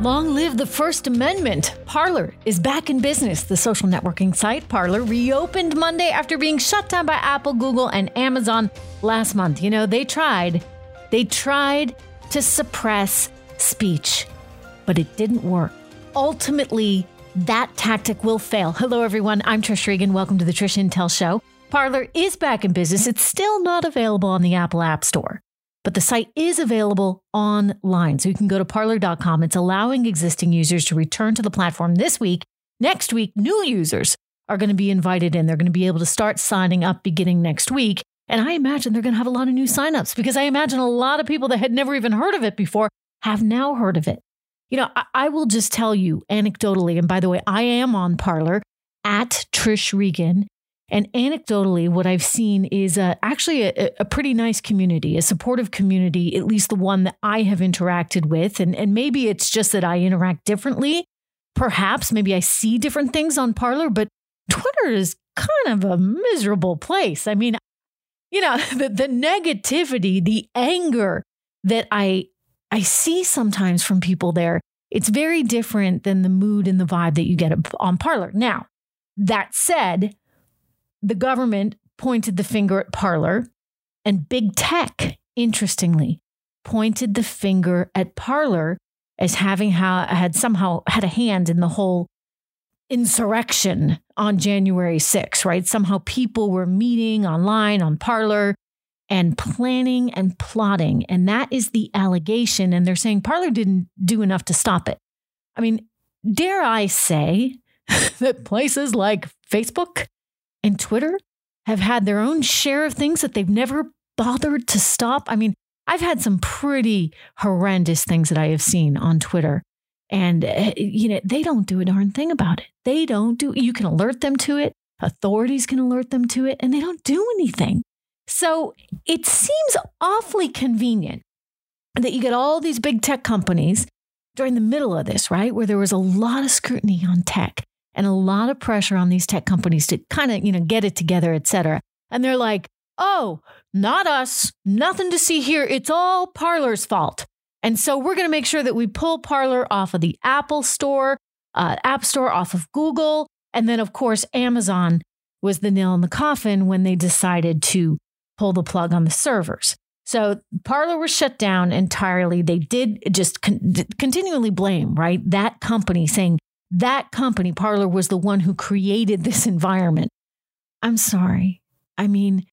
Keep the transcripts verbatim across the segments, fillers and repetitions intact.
Long live the First Amendment. Parler is back in business. The social networking site Parler reopened Monday after being shut down by Apple, Google, and Amazon last month. You know, they tried. They tried to suppress speech, but it didn't work. Ultimately, that tactic will fail. Hello, everyone. I'm Trish Regan. Welcome to the Trish Intel Show. Parler is back in business. It's still not available on the Apple App Store, but the site is available online. So you can go to parler dot com. It's allowing existing users to return to the platform this week. Next week, new users are going to be invited in. They're going to be able to start signing up beginning next week. And I imagine they're going to have a lot of new signups because I imagine a lot of people that had never even heard of it before have now heard of it. You know, I, I will just tell you anecdotally, and by the way, I am on Parler at Trish Regan. And anecdotally, what I've seen is uh, actually a, a pretty nice community, a supportive community, at least the one that I have interacted with. And, and maybe it's just that I interact differently. Perhaps maybe I see different things on Parler, but Twitter is kind of a miserable place. I mean, you know, the, the negativity, the anger that I I see sometimes from people there, it's very different than the mood and the vibe that you get on Parler. Now, that said, the government pointed the finger at Parler, and big tech, interestingly, pointed the finger at Parler as having ha- had somehow had a hand in the whole insurrection on January sixth, right? Somehow people were meeting online on Parler and planning and plotting. And that is the allegation. And they're saying Parler didn't do enough to stop it. I mean, dare I say that places like Facebook and Twitter have had their own share of things that they've never bothered to stop. I mean, I've had some pretty horrendous things that I have seen on Twitter. And, uh, you know, they don't do a darn thing about it. They don't do, you can alert them to it. Authorities can alert them to it, and they don't do anything. So it seems awfully convenient that you get all these big tech companies during the middle of this, right? Where there was a lot of scrutiny on tech and a lot of pressure on these tech companies to kind of, you know, get it together, et cetera. And they're like, oh, not us, nothing to see here. It's all Parler's fault. And so we're going to make sure that we pull Parler off of the Apple Store, uh, App Store, off of Google. And then, of course, Amazon was the nail in the coffin when they decided to pull the plug on the servers. So Parler was shut down entirely. They did just con- continually blame, right? That company, saying that company, Parler, was the one who created this environment. I'm sorry. I mean,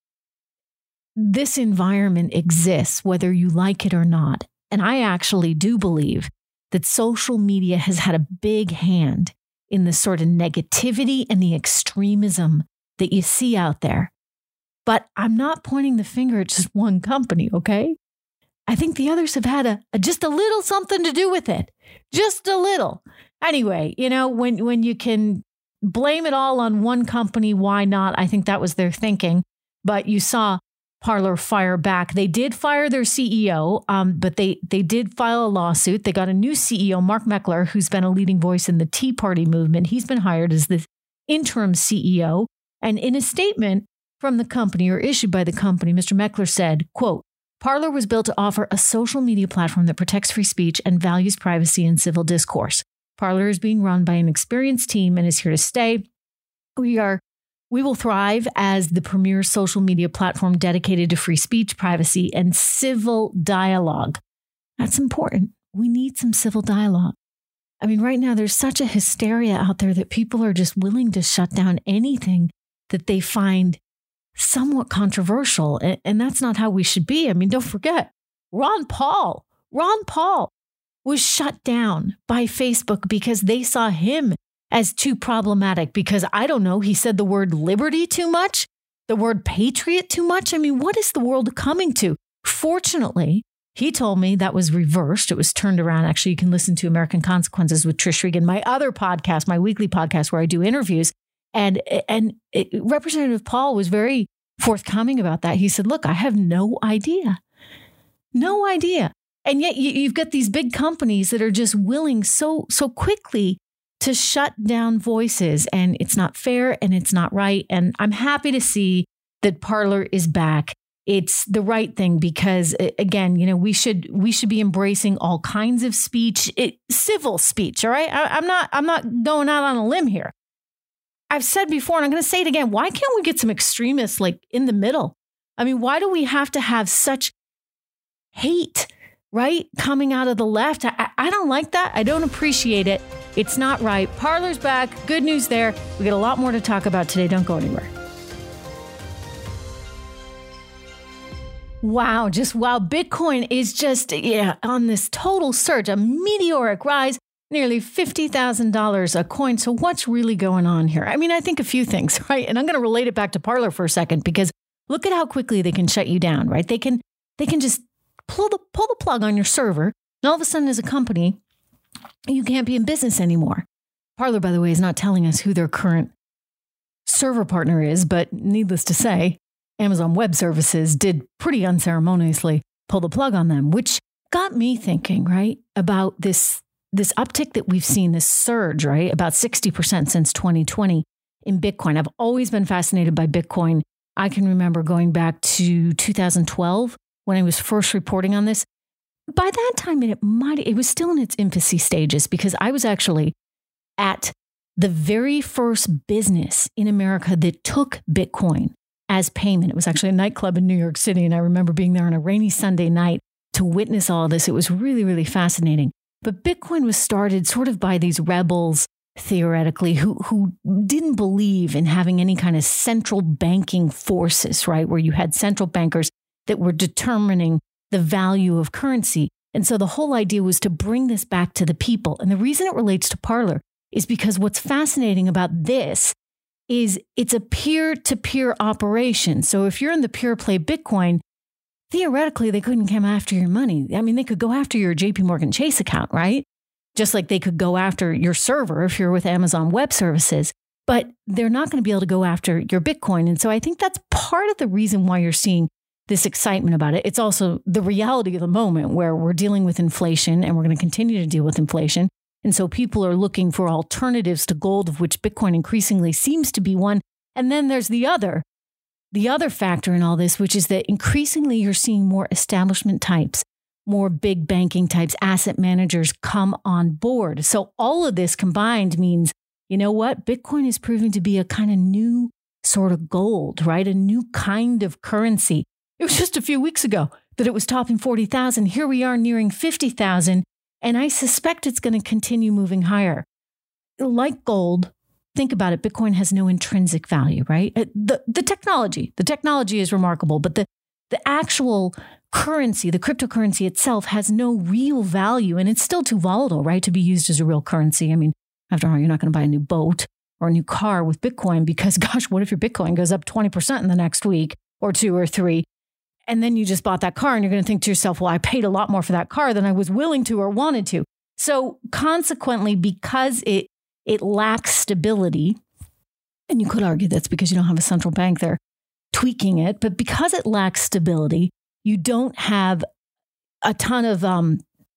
this environment exists whether you like it or not. And I actually do believe that social media has had a big hand in the sort of negativity and the extremism that you see out there. But I'm not pointing the finger at just one company, okay? I think the others have had a, a just a little something to do with it. Just a little. Anyway, you know, when, when you can blame it all on one company, why not? I think that was their thinking. But you saw Parler fire back. They did fire their C E O, um, but they they did file a lawsuit. They got a new C E O, Mark Meckler, who's been a leading voice in the Tea Party movement. He's been hired as the interim C E O. And in a statement from the company, or issued by the company, Mister Meckler said, quote, Parler was built to offer a social media platform that protects free speech and values privacy and civil discourse. Parler is being run by an experienced team and is here to stay. We are We will thrive as the premier social media platform dedicated to free speech, privacy, and civil dialogue. That's important. We need some civil dialogue. I mean, right now, there's such a hysteria out there that people are just willing to shut down anything that they find somewhat controversial. And, and that's not how we should be. I mean, don't forget, Ron Paul, Ron Paul was shut down by Facebook because they saw him as too problematic because, I don't know, he said the word liberty too much, the word patriot too much. I mean, what is the world coming to? Fortunately, he told me that was reversed. It was turned around. Actually, you can listen to American Consequences with Trish Regan, my other podcast, my weekly podcast where I do interviews. And, and it, Representative Paul was very forthcoming about that. He said, look, I have no idea. No idea. And yet you, you've got these big companies that are just willing so, so quickly to shut down voices, and it's not fair and it's not right. And I'm happy to see that Parler is back. it's the right thing because, again, you know, we should we should be embracing all kinds of speech, it, civil speech. All right. I, I'm not I'm not going out on a limb here. I've said before, and I'm going to say it again. Why can't we get some extremists like in the middle? I mean, why do we have to have such hate, right, coming out of the left? I, I don't like that. I don't appreciate it. It's not right. Parler's back. Good news there. We got a lot more to talk about today. Don't go anywhere. Wow, just wow. Bitcoin is just yeah on this total surge, a meteoric rise, nearly fifty thousand dollars a coin. So what's really going on here? I mean, I think a few things, right? And I'm going to relate it back to Parler for a second because look at how quickly they can shut you down, right? They can they can just pull the pull the plug on your server, and all of a sudden as a company, you can't be in business anymore. Parler, by the way, is not telling us who their current server partner is, but needless to say, Amazon Web Services did pretty unceremoniously pull the plug on them, which got me thinking, right, about this, this uptick that we've seen, this surge, right, about sixty percent since twenty twenty in Bitcoin. I've always been fascinated by Bitcoin. I can remember going back to two thousand twelve when I was first reporting on this. By that time, it might it was still in its infancy stages because I was actually at the very first business in America that took Bitcoin as payment. It was actually a nightclub in New York City. And I remember being there on a rainy Sunday night to witness all of this. It was really, really fascinating. But Bitcoin was started sort of by these rebels, theoretically, who, who didn't believe in having any kind of central banking forces, right? Where you had central bankers that were determining the value of currency. And so the whole idea was to bring this back to the people. And the reason it relates to Parler is because what's fascinating about this is it's a peer-to-peer operation. So if you're in the pure play Bitcoin, theoretically, they couldn't come after your money. I mean, they could go after your J P Morgan Chase account, right? Just like they could go after your server if you're with Amazon Web Services, but they're not going to be able to go after your Bitcoin. And so I think that's part of the reason why you're seeing this excitement about it. It's also the reality of the moment where we're dealing with inflation and we're going to continue to deal with inflation. And so people are looking for alternatives to gold, of which Bitcoin increasingly seems to be one. And then there's the other, the other factor in all this, which is that increasingly you're seeing more establishment types, more big banking types, asset managers come on board. So all of this combined means, you know what? Bitcoin is proving to be a kind of new sort of gold, right? A new kind of currency. It was just a few weeks ago that it was topping forty thousand. Here we are nearing fifty thousand. And I suspect it's going to continue moving higher. Like gold, think about it. Bitcoin has no intrinsic value, right? The, the technology, the technology is remarkable, but the, the actual currency, the cryptocurrency itself has no real value. And it's still too volatile, right, to be used as a real currency. I mean, after all, you're not going to buy a new boat or a new car with Bitcoin because, gosh, what if your Bitcoin goes up twenty percent in the next week or two or three? And then you just bought that car and you're going to think to yourself, well, I paid a lot more for that car than I was willing to or wanted to. So consequently, because it it lacks stability, and you could argue that's because you don't have a central bank there tweaking it, but because it lacks stability, you don't have a ton of um,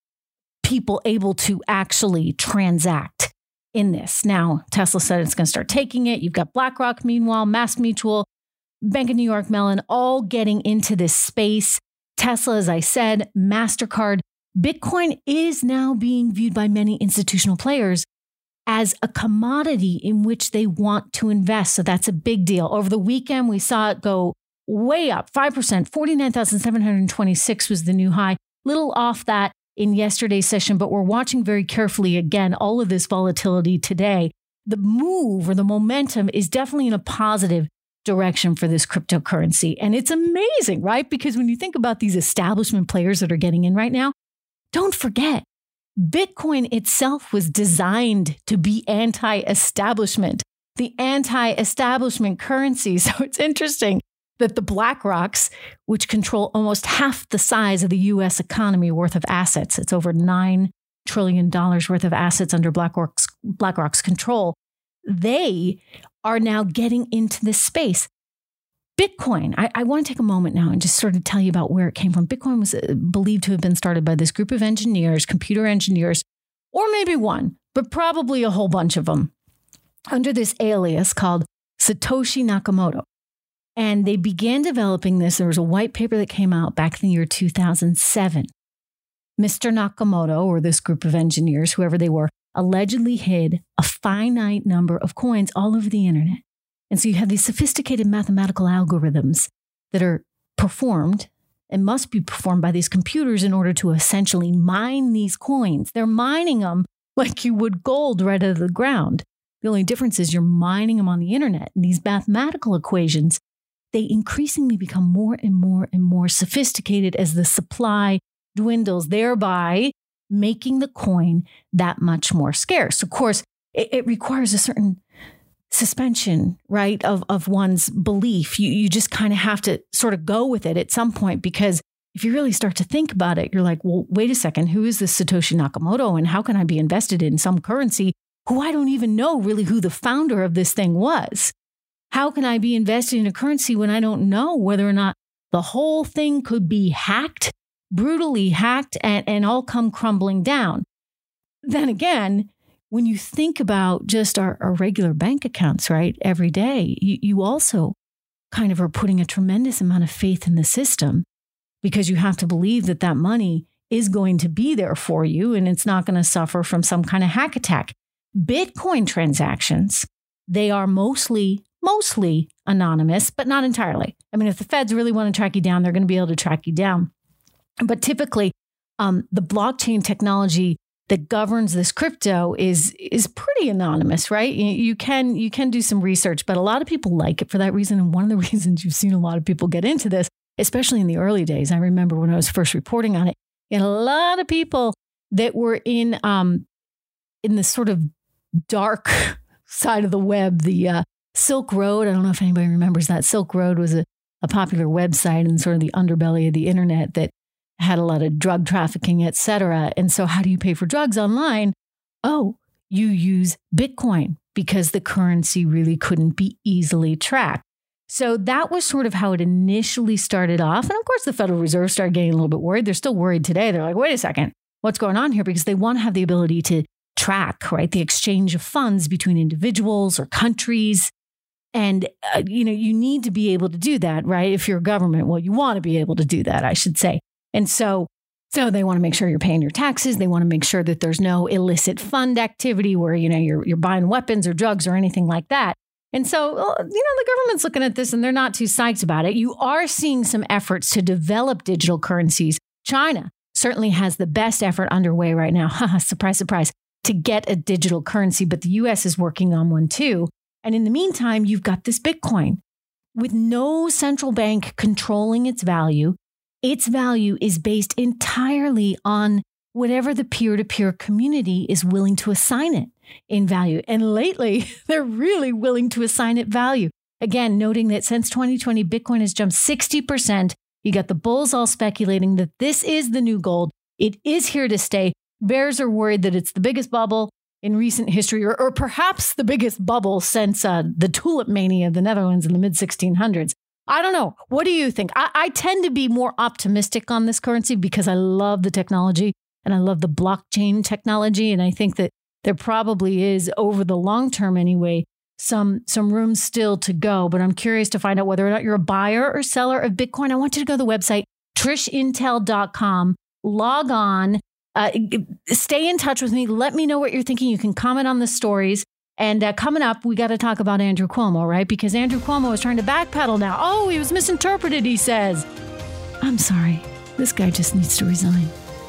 people able to actually transact in this. Now, Tesla said it's going to start taking it. You've got BlackRock, meanwhile, MassMutual, Bank of New York Mellon, all getting into this space. Tesla, as I said, MasterCard. Bitcoin is now being viewed by many institutional players as a commodity in which they want to invest. So that's a big deal. Over the weekend, we saw it go way up, five percent, forty-nine thousand seven hundred twenty-six was the new high. Little off that in yesterday's session, but we're watching very carefully, again, all of this volatility today. The move or the momentum is definitely in a positive direction for this cryptocurrency. And it's amazing, right? Because when you think about these establishment players that are getting in right now, don't forget, Bitcoin itself was designed to be anti-establishment, the anti-establishment currency. So it's interesting that the BlackRocks, which control almost half the size of the U S economy worth of assets, it's over nine trillion dollars worth of assets under BlackRock's, BlackRock's control, they are now getting into this space. Bitcoin, I, I want to take a moment now and just sort of tell you about where it came from. Bitcoin was believed to have been started by this group of engineers, computer engineers, or maybe one, but probably a whole bunch of them, under this alias called Satoshi Nakamoto. And they began developing this. There was a white paper that came out back in the year two thousand seven. Mister Nakamoto, or this group of engineers, whoever they were, allegedly hid a finite number of coins all over the internet. And so you have these sophisticated mathematical algorithms that are performed and must be performed by these computers in order to essentially mine these coins. They're mining them like you would gold right out of the ground. The only difference is you're mining them on the internet. And these mathematical equations, they increasingly become more and more and more sophisticated as the supply dwindles, thereby making the coin that much more scarce. Of course, it, it requires a certain suspension, right, of, of one's belief. You, you just kind of have to sort of go with it at some point, because if you really start to think about it, you're like, well, wait a second, who is this Satoshi Nakamoto, and how can I be invested in some currency who I don't even know really who the founder of this thing was? How can I be invested in a currency when I don't know whether or not the whole thing could be hacked, brutally hacked, and, and all come crumbling down? Then again, when you think about just our, our regular bank accounts, right, every day, you, you also kind of are putting a tremendous amount of faith in the system, because you have to believe that that money is going to be there for you and it's not going to suffer from some kind of hack attack. Bitcoin transactions, they are mostly, mostly anonymous, but not entirely. I mean, if the feds really want to track you down, they're going to be able to track you down. But typically, um, the blockchain technology that governs this crypto is is pretty anonymous, right? You, you can you can do some research, but a lot of people like it for that reason. And one of the reasons you've seen a lot of people get into this, especially in the early days, I remember when I was first reporting on it, and a lot of people that were in um in the sort of dark side of the web, the uh, Silk Road. I don't know if anybody remembers that. Silk Road was a, a popular website in sort of the underbelly of the internet that had a lot of drug trafficking, et cetera. And so how do you pay for drugs online? Oh, you use Bitcoin, because the currency really couldn't be easily tracked. So that was sort of how it initially started off. And of course, the Federal Reserve started getting a little bit worried. They're still worried today. They're like, wait a second, what's going on here? Because they want to have the ability to track, right, the exchange of funds between individuals or countries. And, uh, you know, you need to be able to do that, right? If you're a government, well, you want to be able to do that, I should say. And so, so they want to make sure you're paying your taxes. They want to make sure that there's no illicit fund activity where, you know, you're you're buying weapons or drugs or anything like that. And so, you know, the government's looking at this and they're not too psyched about it. You are seeing some efforts to develop digital currencies. China certainly has the best effort underway right now. Surprise, surprise, to get a digital currency. But the U S is working on one too. And in the meantime, you've got this Bitcoin with no central bank controlling its value. Its value is based entirely on whatever the peer-to-peer community is willing to assign it in value. And lately, they're really willing to assign it value. Again, noting that since twenty twenty, Bitcoin has jumped sixty percent. You got the bulls all speculating that this is the new gold. It is here to stay. Bears are worried that it's the biggest bubble in recent history, or, or perhaps the biggest bubble since uh, the tulip mania of the Netherlands in the mid sixteen hundreds. I don't know. What do you think? I, I tend to be more optimistic on this currency because I love the technology and I love the blockchain technology. And I think that there probably is, over the long term anyway, some some room still to go. But I'm curious to find out whether or not you're a buyer or seller of Bitcoin. I want you to go to the website, trish intel dot com, log on, uh, stay in touch with me. Let me know what you're thinking. You can comment on the stories. And uh, coming up, we got to talk about Andrew Cuomo, right? Because Andrew Cuomo is trying to backpedal now. Oh, he was misinterpreted, he says. I'm sorry. This guy just needs to resign.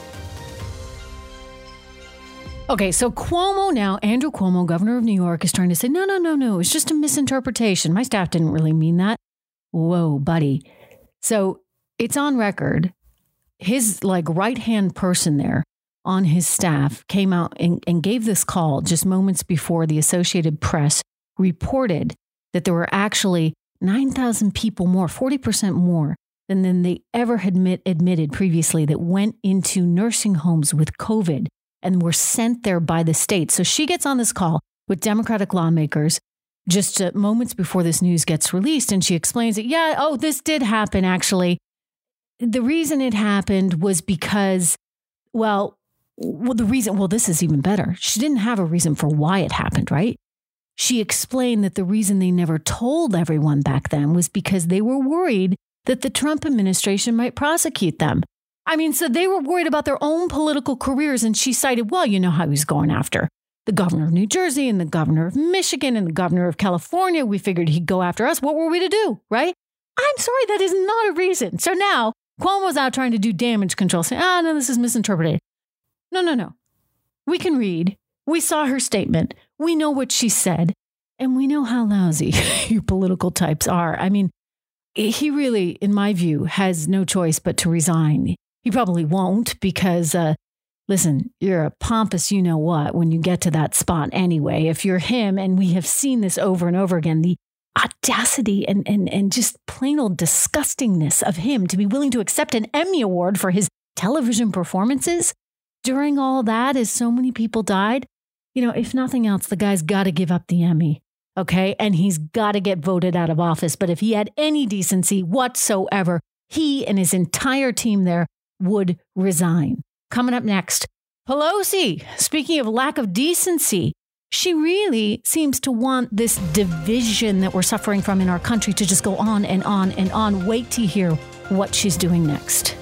Okay, so Cuomo now, Andrew Cuomo, governor of New York, is trying to say, no, no, no, no, it's just a misinterpretation. My staff didn't really mean that. Whoa, buddy. So it's on record. His like right-hand person there on his staff came out and, and gave this call just moments before the Associated Press reported that there were actually nine thousand people more, forty percent more than, than they ever had admit, admitted previously that went into nursing homes with COVID and were sent there by the state. So she gets on this call with Democratic lawmakers just uh, moments before this news gets released. And she explains that, yeah, oh, this did happen, actually. The reason it happened was because, well, Well, the reason, well, this is even better. She didn't have a reason for why it happened, right? she explained that the reason they never told everyone back then was because they were worried that the Trump administration might prosecute them. I mean, so they were worried about their own political careers. And she cited, well, you know how he's going after the governor of New Jersey and the governor of Michigan and the governor of California. We figured he'd go after us. What were we to do, right? I'm sorry, that is not a reason. So now Cuomo's out trying to do damage control, saying, ah, no, this is misinterpreted. No, no, no. We can read. We saw her statement. We know what she said. And we know how lousy you political types are. I mean, he really, in my view, has no choice but to resign. He probably won't because, uh, listen, you're a pompous you-know-what when you get to that spot anyway. If you're him, and we have seen this over and over again, the audacity and, and, and just plain old disgustingness of him to be willing to accept an Emmy Award for his television performances during all that as so many people died. You know, if nothing else, the guy's got to give up the Emmy, okay? And he's got to get voted out of office. But if he had any decency whatsoever, he and his entire team there would resign. Coming up next, Pelosi, speaking of lack of decency, she really seems to want this division that we're suffering from in our country to just go on and on and on. Wait to hear what she's doing next.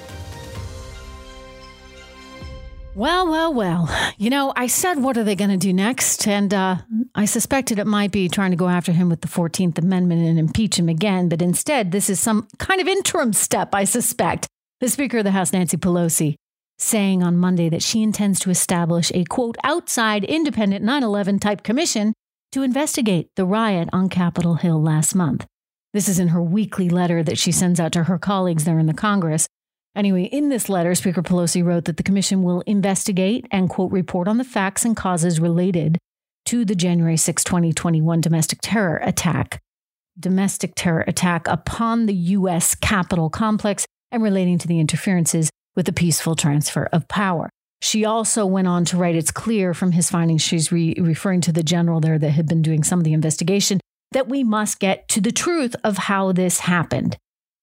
Well, well, well, you know, I said, what are they going to do next? And uh, I suspected it might be trying to go after him with the fourteenth Amendment and impeach him again. But instead, this is some kind of interim step, I suspect. The Speaker of the House, Nancy Pelosi, saying on Monday that she intends to establish a, quote, outside independent nine eleven type commission to investigate the riot on Capitol Hill last month. This is in her weekly letter that she sends out to her colleagues there in the Congress. Anyway, in this letter, Speaker Pelosi wrote that the commission will investigate and, quote, report on the facts and causes related to the January sixth, twenty twenty-one domestic terror attack, domestic terror attack upon the U S Capitol complex and relating to the interferences with the peaceful transfer of power. She also went on to write, it's clear from his findings, she's re- referring to the general there that had been doing some of the investigation, that we must get to the truth of how this happened.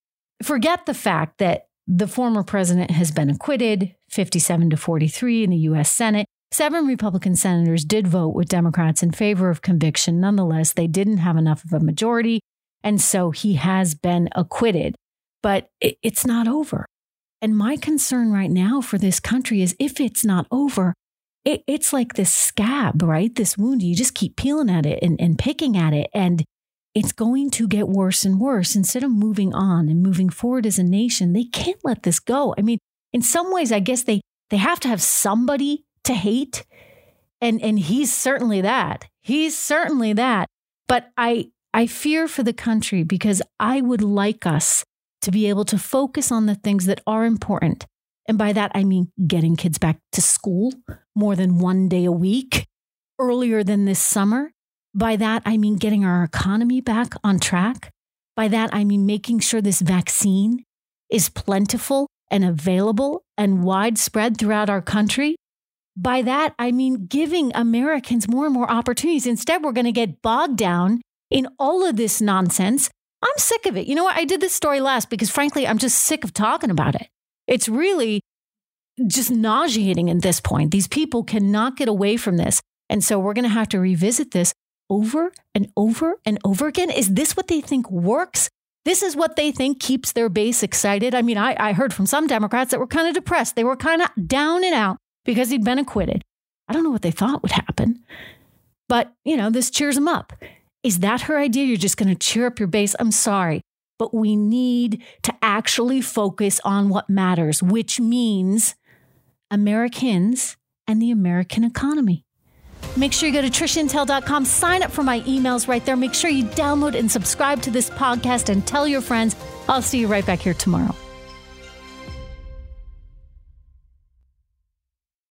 Forget the fact that the former president has been acquitted, fifty-seven to forty-three in the U S Senate. Seven Republican senators did vote with Democrats in favor of conviction. Nonetheless, they didn't have enough of a majority, and so he has been acquitted. But it's not over. And my concern right now for this country is if it's not over, it, it's like this scab, right? This wound, you just keep peeling at it and, and picking at it. And it's going to get worse and worse. Instead of moving on and moving forward as a nation, they can't let this go. I mean, in some ways, I guess they, they have to have somebody to hate. And, and he's certainly that. He's certainly that. But I, I fear for the country because I would like us to be able to focus on the things that are important. And by that, I mean getting kids back to school more than one day a week earlier than this summer. By that, I mean getting our economy back on track. By that, I mean making sure this vaccine is plentiful and available and widespread throughout our country. By that, I mean giving Americans more and more opportunities. Instead, we're going to get bogged down in all of this nonsense. I'm sick of it. You know what? I did this story last because, frankly, I'm just sick of talking about it. It's really just nauseating at this point. These people cannot get away from this. And so we're going to have to revisit this over and over and over again. Is this what they think works? This is what they think keeps their base excited. I mean, I, I heard from some Democrats that were kind of depressed. They were kind of down and out because he'd been acquitted. I don't know what they thought would happen. But, you know, this cheers them up. Is that her idea? You're just going to cheer up your base? I'm sorry, but we need to actually focus on what matters, which means Americans and the American economy. Make sure you go to trish intel dot com, sign up for my emails right there. Make sure you download and subscribe to this podcast and tell your friends. I'll see you right back here tomorrow.